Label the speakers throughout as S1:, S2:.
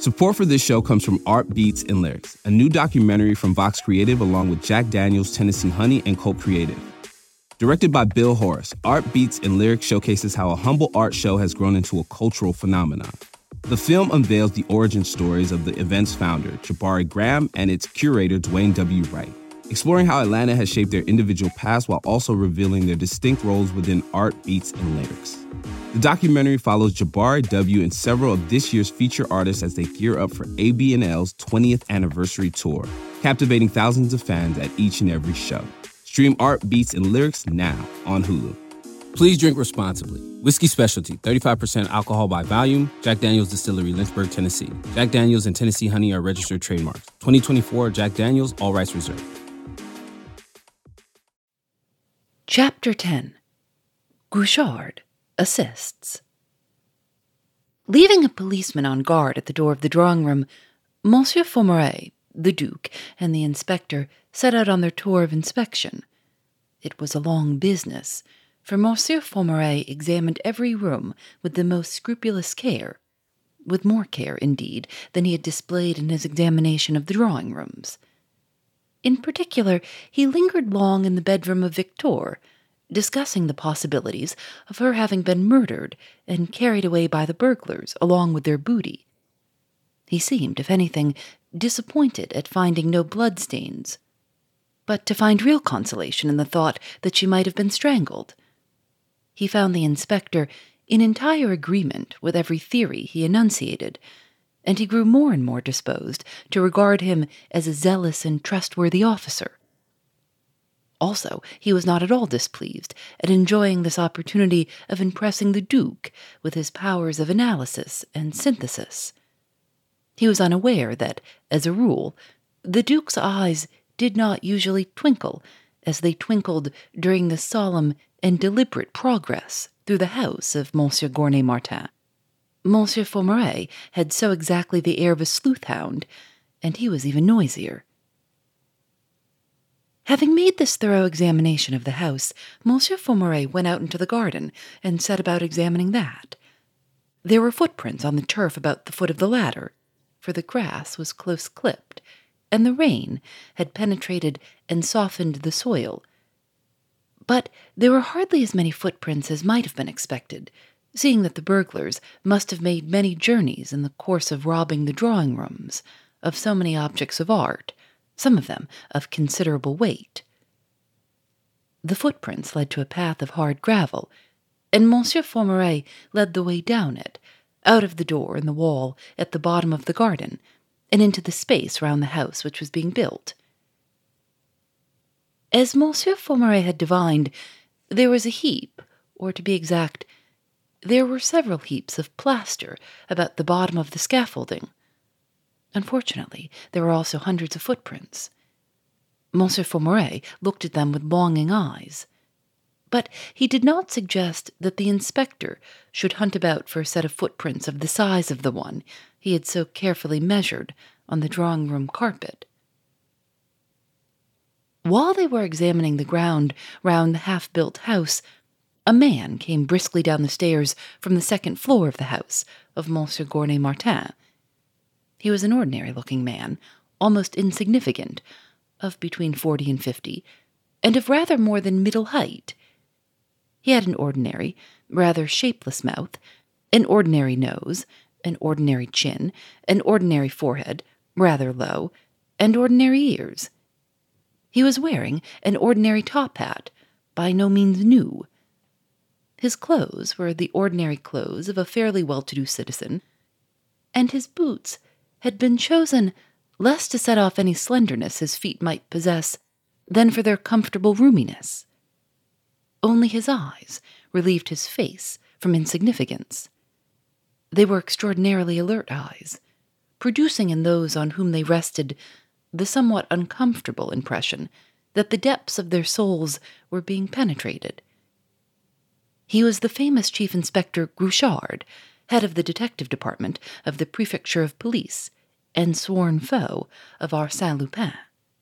S1: Support for this show comes from Art Beats and Lyrics, a new documentary from Vox Creative along with Jack Daniels, Tennessee Honey, and Cult Creative. Directed by Bill Horace, Art Beats and Lyrics showcases how a humble art show has grown into a cultural phenomenon. The film unveils the origin stories of the event's founder, Jabari Graham, and its curator, Dwayne W. Wright, exploring how Atlanta has shaped their individual paths while also revealing their distinct roles within Art Beats and Lyrics. The documentary follows Jabari W. and several of this year's feature artists as they gear up for ABNL's 20th anniversary tour, captivating thousands of fans at each and every show. Stream Art Beats and Lyrics now on Hulu. Please drink responsibly. Whiskey Specialty, 35% alcohol by volume. Jack Daniels Distillery, Lynchburg, Tennessee. Jack Daniels and Tennessee Honey are registered trademarks. 2024 Jack Daniels, all rights reserved.
S2: Chapter 10. Grouchard assists. Leaving a policeman on guard at the door of the drawing room, Monsieur Faumarez, the Duke, and the inspector set out on their tour of inspection. It was a long business, for Monsieur Faumarez examined every room with the most scrupulous care, with more care, indeed, than he had displayed in his examination of the drawing rooms. In particular, he lingered long in the bedroom of Victoire, discussing the possibilities of her having been murdered and carried away by the burglars along with their booty. He seemed, if anything, disappointed at finding no bloodstains, but to find real consolation in the thought that she might have been strangled. He found the inspector in entire agreement with every theory he enunciated, and he grew more and more disposed to regard him as a zealous and trustworthy officer. Also, he was not at all displeased at enjoying this opportunity of impressing the Duke with his powers of analysis and synthesis. He was unaware that, as a rule, the Duke's eyes did not usually twinkle as they twinkled during the solemn and deliberate progress through the house of Monsieur Gournay-Martin. Monsieur Faumarez had so exactly the air of a sleuth-hound, and he was even noisier. Having made this thorough examination of the house, Monsieur Faumarez went out into the garden and set about examining that. There were footprints on the turf about the foot of the ladder, for the grass was close clipped, and the rain had penetrated and softened the soil. But there were hardly as many footprints as might have been expected, seeing that the burglars must have made many journeys in the course of robbing the drawing rooms of so many objects of art, some of them of considerable weight. The footprints led to a path of hard gravel, and Monsieur Faumarez led the way down it, out of the door in the wall at the bottom of the garden, and into the space round the house which was being built. As Monsieur Faumarez had divined, there was a heap, or to be exact, there were several heaps of plaster about the bottom of the scaffolding. Unfortunately, there were also hundreds of footprints. Monsieur Faumarez looked at them with longing eyes. But he did not suggest that the inspector should hunt about for a set of footprints of the size of the one he had so carefully measured on the drawing-room carpet. While they were examining the ground round the half-built house, a man came briskly down the stairs from the second floor of the house of Monsieur Gournay-Martin. He was an ordinary-looking man, almost insignificant, of between 40 and 50, and of rather more than middle height. He had an ordinary, rather shapeless mouth, an ordinary nose, an ordinary chin, an ordinary forehead, rather low, and ordinary ears. He was wearing an ordinary top hat, by no means new. His clothes were the ordinary clothes of a fairly well-to-do citizen, and his boots had been chosen less to set off any slenderness his feet might possess than for their comfortable roominess. Only his eyes relieved his face from insignificance. They were extraordinarily alert eyes, producing in those on whom they rested the somewhat uncomfortable impression that the depths of their souls were being penetrated. He was the famous Chief Inspector Grouchard, head of the detective department of the Prefecture of Police, and sworn foe of Arsène Lupin.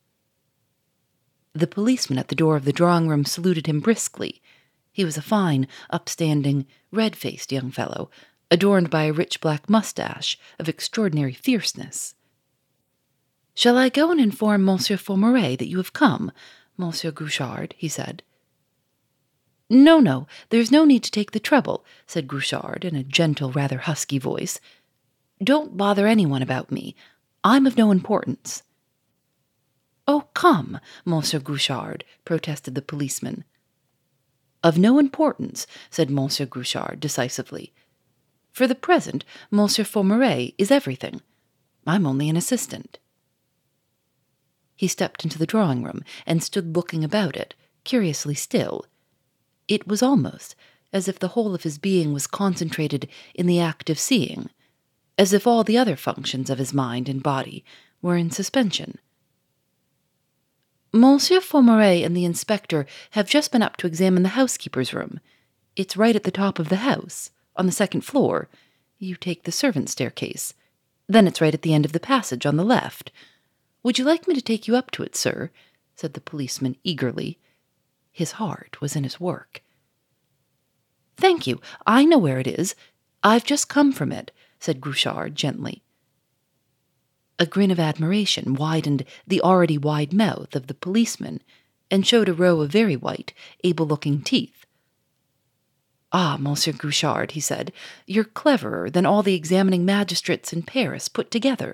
S2: The policeman at the door of the drawing-room saluted him briskly. He was a fine, upstanding, red-faced young fellow, adorned by a rich black mustache of extraordinary fierceness. "Shall I go and inform Monsieur Faumarez that you have come, Monsieur Grouchard?" he said. No, there's no need to take the trouble," said Grouchard in a gentle, rather husky voice. "Don't bother anyone about me. I'm of no importance." "Oh, come, Monsieur Grouchard," protested the policeman. "Of no importance," said Monsieur Grouchard decisively. "For the present, Monsieur Faumarez is everything. I'm only an assistant." He stepped into the drawing-room and stood looking about it, curiously still. It was almost as if the whole of his being was concentrated in the act of seeing, as if all the other functions of his mind and body were in suspension. "Monsieur Faumarez and the inspector have just been up to examine the housekeeper's room. It's right at the top of the house, on the second floor. You take the servants' staircase. Then it's right at the end of the passage on the left. Would you like me to take you up to it, sir?" said the policeman eagerly. His heart was in his work. "Thank you. I know where it is. I've just come from it," said Grouchard gently. A grin of admiration widened the already wide mouth of the policeman and showed a row of very white, able-looking teeth. "Ah, Monsieur Grouchard," he said, "you're cleverer than all the examining magistrates in Paris put together."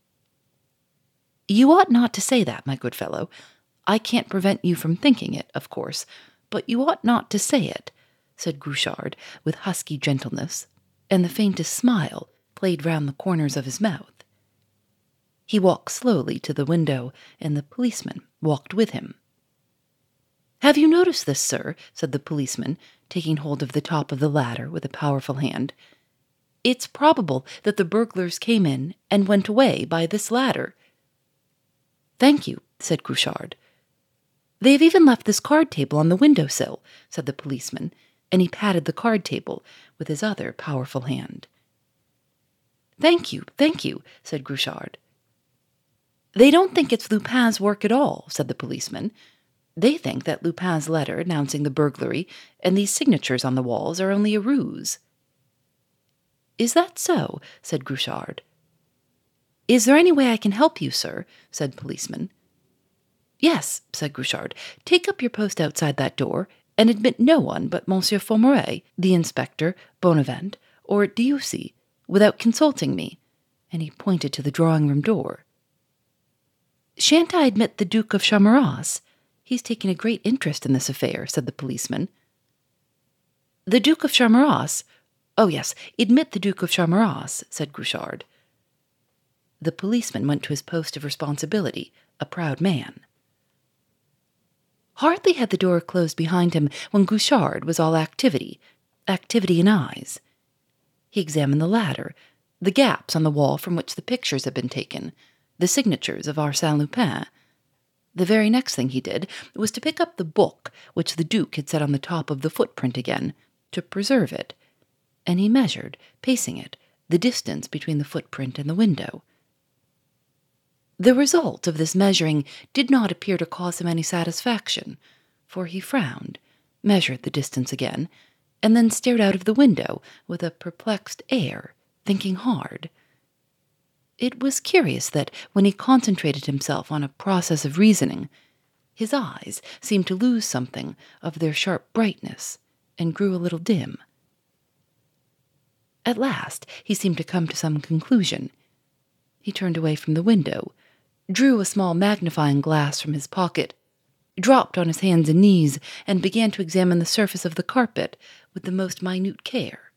S2: "You ought not to say that, my good fellow. I can't prevent you from thinking it, of course, but you ought not to say it," said Grouchard with husky gentleness, and the faintest smile played round the corners of his mouth. He walked slowly to the window, and the policeman walked with him. "Have you noticed this, sir?" said the policeman, taking hold of the top of the ladder with a powerful hand. "It's probable that the burglars came in and went away by this ladder." "Thank you," said Grouchard. "They have even left this card table on the window-sill," said the policeman, and he patted the card table with his other powerful hand. Thank you, said Grouchard. "They don't think it's Lupin's work at all," said the policeman. "They think that Lupin's letter announcing the burglary and these signatures on the walls are only a ruse." "Is that so?" said Grouchard. "Is there any way I can help you, sir?" said the policeman. "Yes," said Grouchard. "Take up your post outside that door, and admit no one but Monsieur Faumarez, the inspector, Bonavent, or Dieuzy, without consulting me." And he pointed to the drawing-room door. "Shan't I admit the Duke of Chamarace? He's taken a great interest in this affair," said the policeman. "The Duke of Chamarace? Oh, yes, admit the Duke of Chamarace," said Grouchard. The policeman went to his post of responsibility, a proud man. Hardly had the door closed behind him when Grouchard was all activity in eyes. He examined the ladder, the gaps on the wall from which the pictures had been taken, the signatures of Arsène Lupin. The very next thing he did was to pick up the book which the Duke had set on the top of the footprint again, to preserve it, and he measured, pacing it, the distance between the footprint and the window. The result of this measuring did not appear to cause him any satisfaction, for he frowned, measured the distance again, and then stared out of the window with a perplexed air, thinking hard. It was curious that, when he concentrated himself on a process of reasoning, his eyes seemed to lose something of their sharp brightness and grew a little dim. At last he seemed to come to some conclusion. He turned away from the window, drew a small magnifying glass from his pocket, dropped on his hands and knees, and began to examine the surface of the carpet with the most minute care.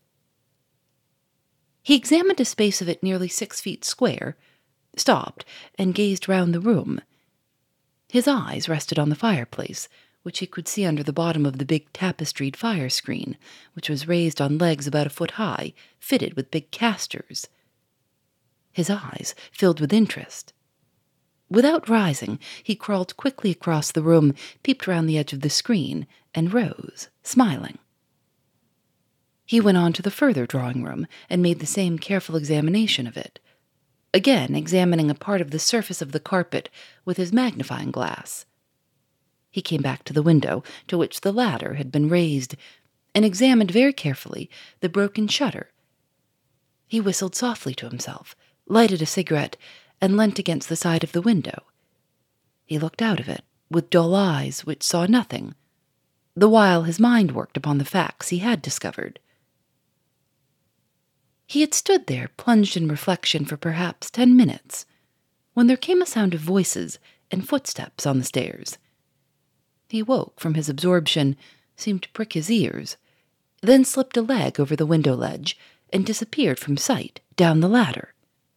S2: He examined a space of it nearly 6 feet square, stopped, and gazed round the room. His eyes rested on the fireplace, which he could see under the bottom of the big tapestried fire screen, which was raised on legs about a foot high, fitted with big casters. His eyes filled with interest. Without rising, he crawled quickly across the room, peeped round the edge of the screen, and rose, smiling. He went on to the further drawing-room and made the same careful examination of it, again examining a part of the surface of the carpet with his magnifying glass. He came back to the window to which the ladder had been raised, and examined very carefully the broken shutter, He whistled softly to himself, lighted a cigarette, and leant against the side of the window. He looked out of it, with dull eyes which saw nothing, the while his mind worked upon the facts he had discovered. He had stood there, plunged in reflection for perhaps 10 minutes, when there came a sound of voices and footsteps on the stairs. He woke from his absorption, seemed to prick his ears, then slipped a leg over the window ledge and disappeared from sight down the ladder.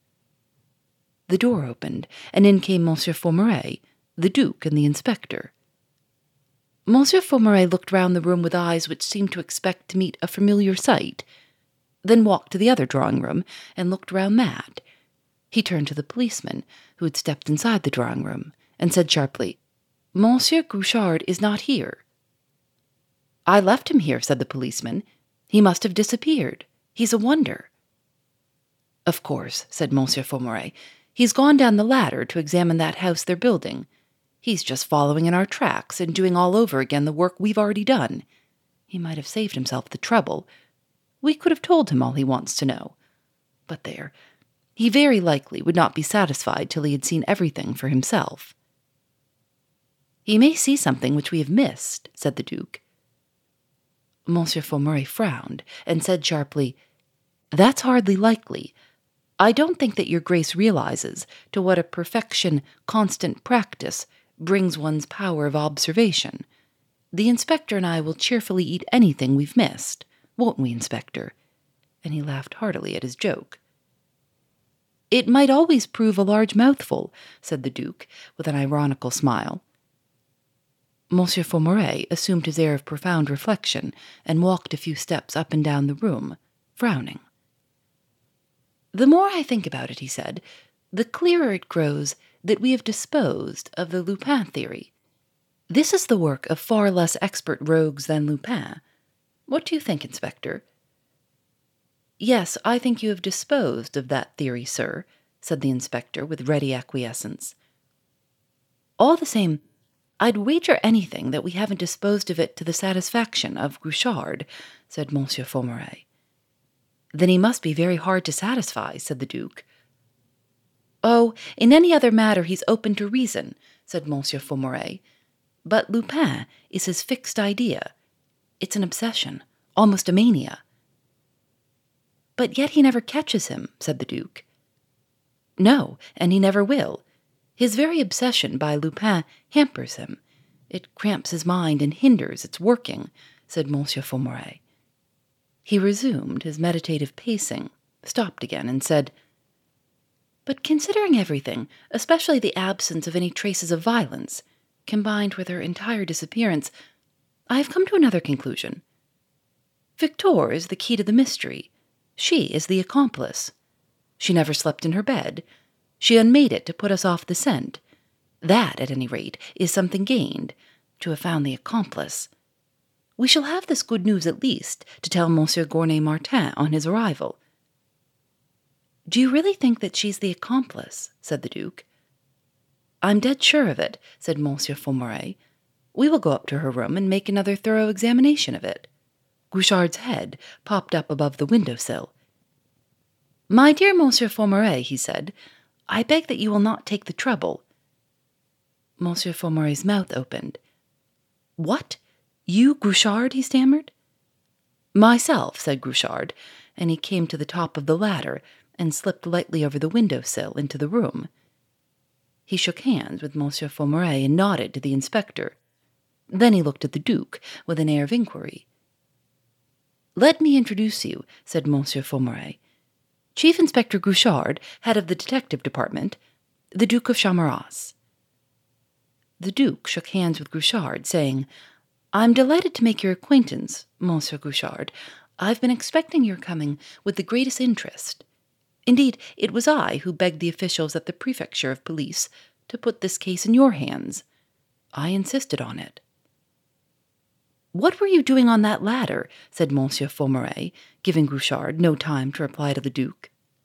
S2: The door opened, and in came Monsieur Faumarez, the Duke, and the inspector. Monsieur Faumarez looked round the room with eyes which seemed to expect to meet a familiar sight, then walked to the other drawing-room and looked round that. He turned to the policeman, who had stepped inside the drawing-room, and said sharply, "Monsieur Guichard is not here." "I left him here," said the policeman. "He must have disappeared. He's a wonder." "Of course," said Monsieur Faumarez. "He's gone down the ladder to examine that house they're building. He's just following in our tracks and doing all over again the work we've already done. He might have saved himself the trouble. We could have told him all he wants to know. But there, he very likely would not be satisfied till he had seen everything for himself." "He may see something which we have missed," said the Duke. Monsieur Faumarez frowned and said sharply, "That's hardly likely. I don't think that your Grace realizes to what a perfection constant practice brings one's power of observation. The inspector and I will cheerfully eat anything we've missed, won't we, Inspector?" And he laughed heartily at his joke. "It might always prove a large mouthful," said the Duke, with an ironical smile. Monsieur Faumarez assumed his air of profound reflection and walked a few steps up and down the room, frowning. "The more I think about it," he said, "the clearer it grows that we have disposed of the Lupin theory. This is the work of far less expert rogues than Lupin. What do you think, Inspector?" "Yes, I think you have disposed of that theory, sir," said the inspector with ready acquiescence. "All the same, I'd wager anything that we haven't disposed of it to the satisfaction of Guichard," said Monsieur Faumarez. "Then he must be very hard to satisfy," said the Duke. "Oh, in any other matter he's open to reason," said Monsieur Faumarez. "But Lupin is his fixed idea. It's an obsession, almost a mania." "But yet he never catches him," said the Duke. "No, and he never will. His very obsession by Lupin hampers him. It cramps his mind and hinders its working," said Monsieur Faumarez. He resumed his meditative pacing, stopped again, and said, "But considering everything, especially the absence of any traces of violence, combined with her entire disappearance, I have come to another conclusion. Victor is the key to the mystery. She is the accomplice. She never slept in her bed. She unmade it to put us off the scent. That, at any rate, is something gained, to have found the accomplice. We shall have this good news at least to tell Monsieur Gournay-Martin on his arrival." "Do you really think that she's the accomplice?" said the Duke. "I'm dead sure of it," said Monsieur Faumarez. "We will go up to her room and make another thorough examination of it." Guichard's head popped up above the window-sill. "My dear Monsieur Faumarez," he said, "I beg that you will not take the trouble." Monsieur Faumarez's mouth opened. "What? You, Guichard?" he stammered. "Myself," said Guichard, and he came to the top of the ladder and slipped lightly over the window-sill into the room. He shook hands with Monsieur Faumarez and nodded to the inspector. Then he looked at the Duke with an air of inquiry. "Let me introduce you," said Monsieur Faumarez. "Chief Inspector Guichard, head of the detective department, the Duke of Chamaras." The Duke shook hands with Guichard, saying, "I'm delighted to make your acquaintance, Monsieur Guichard. I've been expecting your coming with the greatest interest. Indeed, it was I who begged the officials at the Prefecture of Police to put this case in your hands. I insisted on it." "What were you doing on that ladder?" said Monsieur Faumarez, giving Guichard no time to reply to the Duke.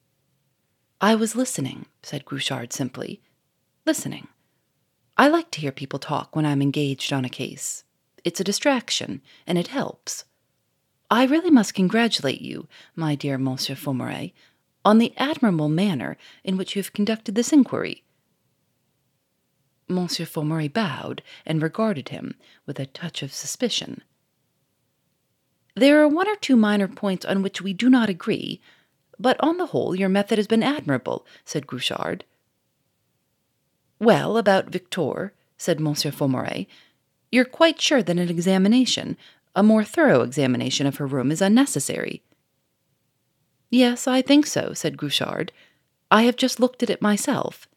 S2: "I was listening," said Guichard simply. "Listening. I like to hear people talk when I'm engaged on a case. It's a distraction, and it helps. I really must congratulate you, my dear Monsieur Faumarez, on the admirable manner in which you have conducted this inquiry." Monsieur Faumarez bowed and regarded him with a touch of suspicion. "There are one or two minor points on which we do not agree, but on the whole your method has been admirable," said Grouchard. "Well, about Victoire," said Monsieur Faumarez, "you're quite sure that an examination, a more thorough examination of her room, is unnecessary?" "Yes, I think so," said Grouchard. "I have just looked at it myself."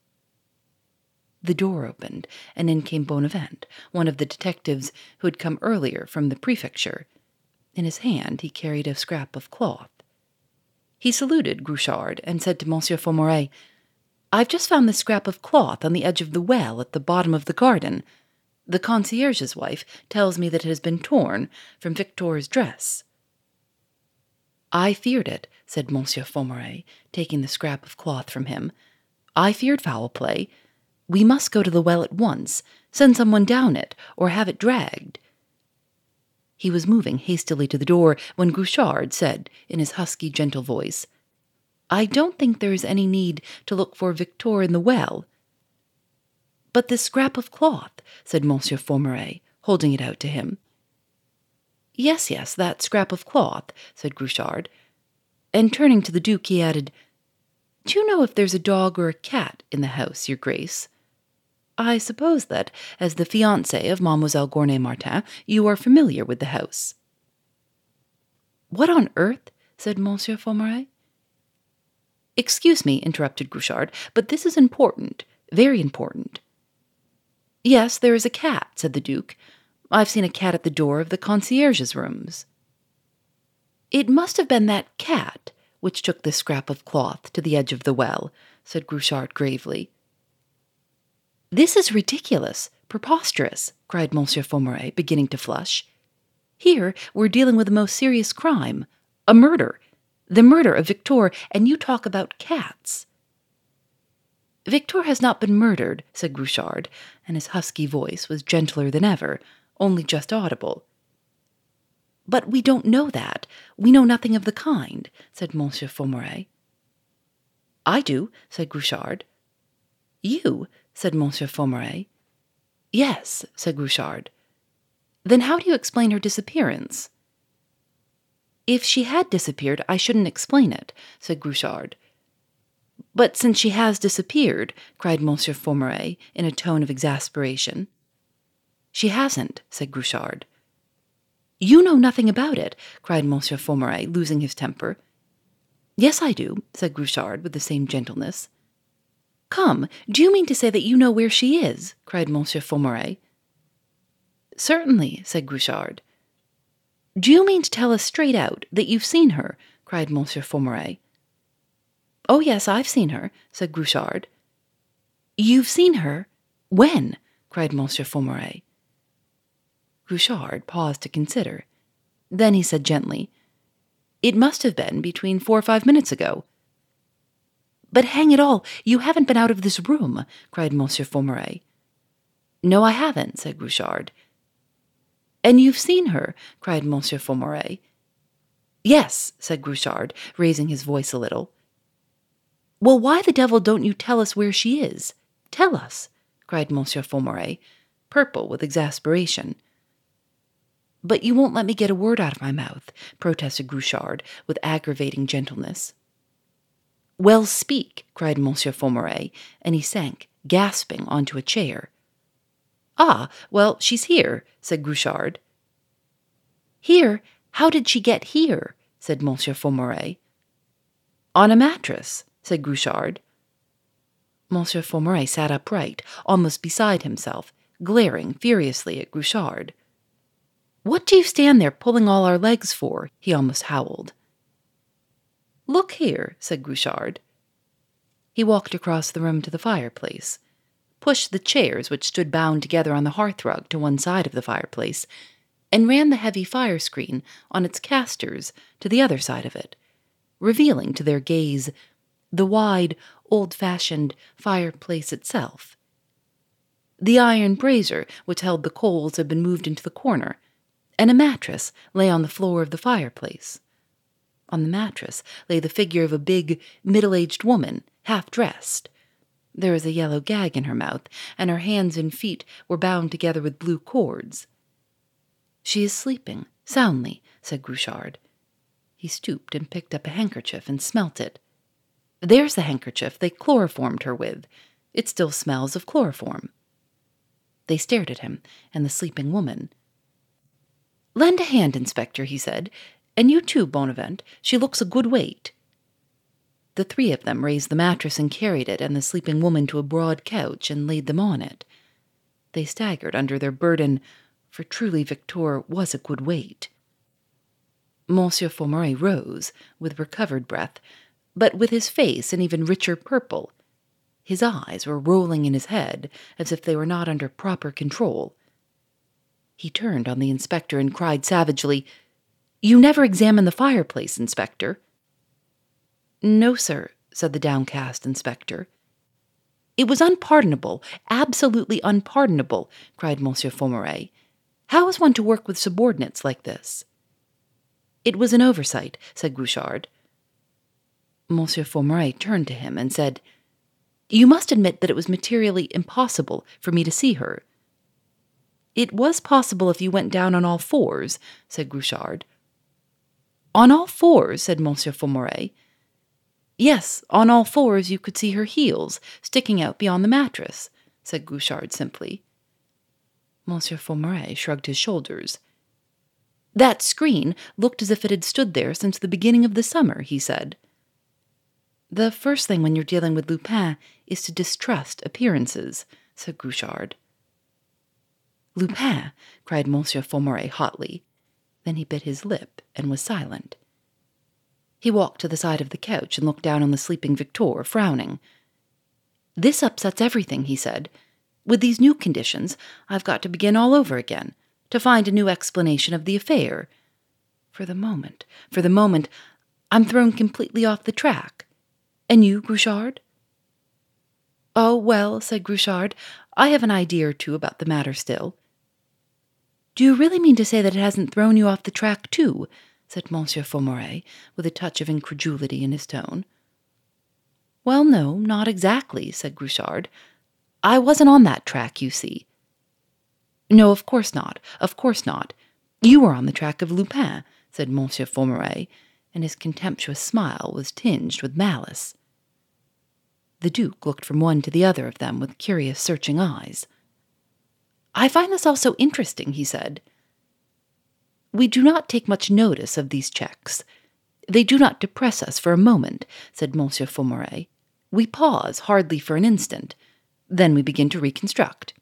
S2: The door opened, and in came Bonavent, one of the detectives who had come earlier from the prefecture. In his hand he carried a scrap of cloth. He saluted Grouchard and said to Monsieur Faumarez, "I've just found this scrap of cloth on the edge of the well at the bottom of the garden. The concierge's wife tells me that it has been torn from Victoire's dress." "I feared it," said Monsieur Faumarez, taking the scrap of cloth from him. "I feared foul play. We must go to the well at once, send someone down it, or have it dragged." He was moving hastily to the door when Grouchard said, in his husky, gentle voice, "I don't think there is any need to look for Victoire in the well." "But this scrap of cloth," said Monsieur Faumarez, holding it out to him. Yes, that scrap of cloth," said Grouchard. And turning to the Duke, he added, "Do you know if there's a dog or a cat in the house, your Grace? I suppose that, as the fiancé of Mademoiselle Gournay-Martin, you are familiar with the house." "What on earth?" said Monsieur Faumarez. "Excuse me," interrupted Grouchard, "but this is important, very important." "Yes, there is a cat," said the Duke. "I've seen a cat at the door of the concierge's rooms." "It must have been that cat which took this scrap of cloth to the edge of the well," said Grouchard gravely. "This is ridiculous, preposterous," cried Monsieur Faumarez, beginning to flush. "Here we're dealing with a most serious crime, a murder, the murder of Victoire, and you talk about cats." "Victoire has not been murdered," said Grouchard, and his husky voice was gentler than ever, only just audible. "But we don't know that. We know nothing of the kind," said Monsieur Faumarez. "I do," said Grouchard. "You?" said Monsieur Faumarez. "Yes," said Grouchard. "Then how do you explain her disappearance?" "If she had disappeared, I shouldn't explain it," said Grouchard. "But since she has disappeared," cried Monsieur Faumarez in a tone of exasperation. "She hasn't," said Grouchard. "You know nothing about it," cried Monsieur Faumarez, losing his temper. "Yes, I do," said Grouchard with the same gentleness. "Come, do you mean to say that you know where she is?" cried Monsieur Faumarez. "Certainly," said Grouchard. "Do you mean to tell us straight out that you've seen her?" cried Monsieur Faumarez. "Oh, yes, I've seen her," said Grouchard. "You've seen her? When?" cried Monsieur Faumarez. Grouchard paused to consider. Then he said gently, "It must have been between 4 or 5 minutes ago." "But hang it all, you haven't been out of this room," cried Monsieur Faumarez. "No, I haven't," said Grouchard. "And you've seen her?" cried Monsieur Faumarez. "Yes," said Grouchard, raising his voice a little. "Well, why the devil don't you tell us where she is? Tell us," cried Monsieur Faumarez, purple with exasperation. "But you won't let me get a word out of my mouth," protested Grouchard with aggravating gentleness. "Well, speak," cried Monsieur Faumarez, and he sank, gasping, onto a chair. "Ah, well, she's here," said Grouchard. "Here? How did she get here?" said Monsieur Faumarez. "On a mattress," said Grouchard. Monsieur Faumarez sat upright, almost beside himself, glaring furiously at Grouchard. "What do you stand there pulling all our legs for?" he almost howled. "Look here," said Grouchard. He walked across the room to the fireplace, pushed the chairs which stood bound together on the hearthrug to one side of the fireplace, and ran the heavy fire screen on its casters to the other side of it, revealing to their gaze the wide, old-fashioned fireplace itself. The iron brazier which held the coals had been moved into the corner, and a mattress lay on the floor of the fireplace. On the mattress lay the figure of a big, middle-aged woman, half-dressed. There was a yellow gag in her mouth, and her hands and feet were bound together with blue cords. "She is sleeping, soundly," said Grouchard. He stooped and picked up a handkerchief and smelt it. "There's the handkerchief they chloroformed her with. It still smells of chloroform." They stared at him and the sleeping woman. "Lend a hand, Inspector," he said. "And you too, Bonavent. She looks a good weight." The three of them raised the mattress and carried it and the sleeping woman to a broad couch and laid them on it. They staggered under their burden, for truly Victor was a good weight. Monsieur Faumarez rose, with recovered breath, but with his face an even richer purple. His eyes were rolling in his head, as if they were not under proper control. He turned on the inspector and cried savagely, "You never examined the fireplace, Inspector." "No, sir," said the downcast inspector. "It was unpardonable, absolutely unpardonable," cried Monsieur Faumarez. "How is one to work with subordinates like this?" "It was an oversight," said Grouchard. Monsieur Faumarez turned to him and said, "You must admit that it was materially impossible for me to see her." "It was possible if you went down on all fours," said Grouchard. "On all fours?" said Monsieur Faumarez. "Yes, on all fours you could see her heels sticking out beyond the mattress," said Grouchard simply. Monsieur Faumarez shrugged his shoulders. "That screen looked as if it had stood there since the beginning of the summer," he said. "The first thing when you're dealing with Lupin is to distrust appearances," said Grouchard. "Lupin!" cried Monsieur Faumarez hotly. Then he bit his lip and was silent. He walked to the side of the couch and looked down on the sleeping Victor, frowning. "This upsets everything," he said. "With these new conditions, I've got to begin all over again, to find a new explanation of the affair. For the moment, I'm thrown completely off the track. And you, Grouchard?" "Oh, well," said Grouchard, "I have an idea or two about the matter still." "Do you really mean to say that it hasn't thrown you off the track, too?" said Monsieur Faumarez, with a touch of incredulity in his tone. "Well, no, not exactly," said Grouchard. "I wasn't on that track, you see." "No, of course not, of course not. You were on the track of Lupin," said Monsieur Faumarez, and his contemptuous smile was tinged with malice. The Duke looked from one to the other of them with curious, searching eyes. "I find this all so interesting," he said. "We do not take much notice of these checks. They do not depress us for a moment," said Monsieur Faumarez. "We pause hardly for an instant. Then we begin to reconstruct.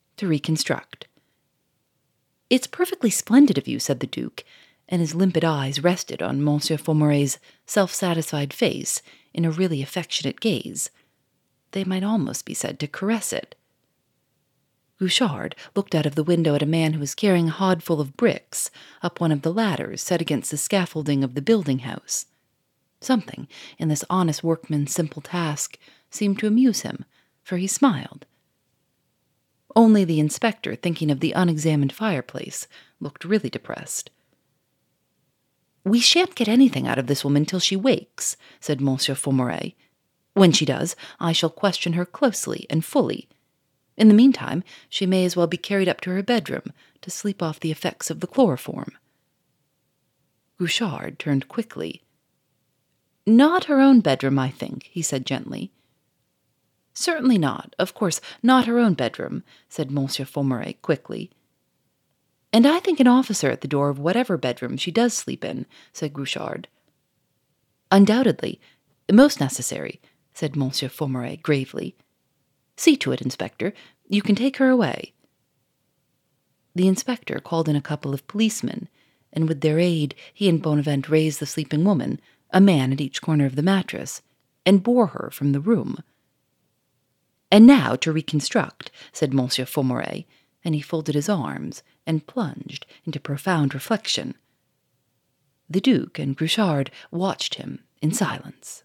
S2: "It's perfectly splendid of you," said the Duke, and his limpid eyes rested on Monsieur Faumarez's self-satisfied face in a really affectionate gaze. They might almost be said to caress it. Grouchard looked out of the window at a man who was carrying a hodful of bricks up one of the ladders set against the scaffolding of the building house. Something in this honest workman's simple task seemed to amuse him, for he smiled. Only the inspector, thinking of the unexamined fireplace, looked really depressed. "We shan't get anything out of this woman till she wakes," said Monsieur Faumarez. "When she does, I shall question her closely and fully. In the meantime, she may as well be carried up to her bedroom to sleep off the effects of the chloroform." Grouchard turned quickly. "Not her own bedroom, I think," he said gently. "Certainly not, of course, not her own bedroom," said Monsieur Faumarez quickly. "And I think an officer at the door of whatever bedroom she does sleep in," said Grouchard. "Undoubtedly, most necessary," said Monsieur Faumarez gravely. "See to it, Inspector. You can take her away." The inspector called in a couple of policemen, and with their aid he and Bonavent raised the sleeping woman, a man at each corner of the mattress, and bore her from the room. "And now to reconstruct," said Monsieur Faumarez, and he folded his arms and plunged into profound reflection. The Duke and Grouchard watched him in silence.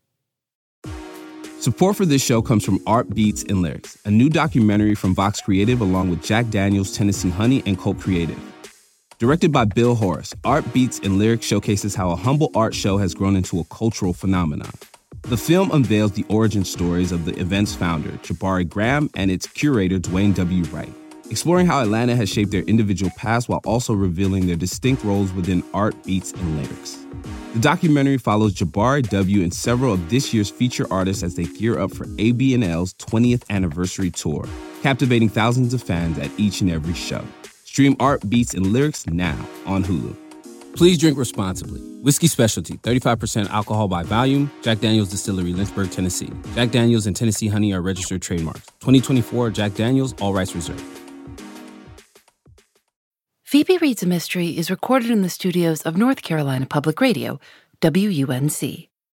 S1: Support for this show comes from Art Beats and Lyrics, a new documentary from Vox Creative along with Jack Daniels, Tennessee Honey, and Colt Creative. Directed by Bill Horace, Art Beats and Lyrics showcases how a humble art show has grown into a cultural phenomenon. The film unveils the origin stories of the event's founder, Jabari Graham, and its curator, Dwayne W. Wright, exploring how Atlanta has shaped their individual paths while also revealing their distinct roles within art, beats, and lyrics. The documentary follows Jabari W. and several of this year's feature artists as they gear up for AB&L's 20th anniversary tour, captivating thousands of fans at each and every show. Stream Art, Beats, and Lyrics now on Hulu. Please drink responsibly. Whiskey Specialty, 35% alcohol by volume. Jack Daniel's Distillery, Lynchburg, Tennessee. Jack Daniel's and Tennessee Honey are registered trademarks. 2024 Jack Daniel's, all rights reserved.
S2: Phoebe Reads a Mystery is recorded in the studios of North Carolina Public Radio, WUNC.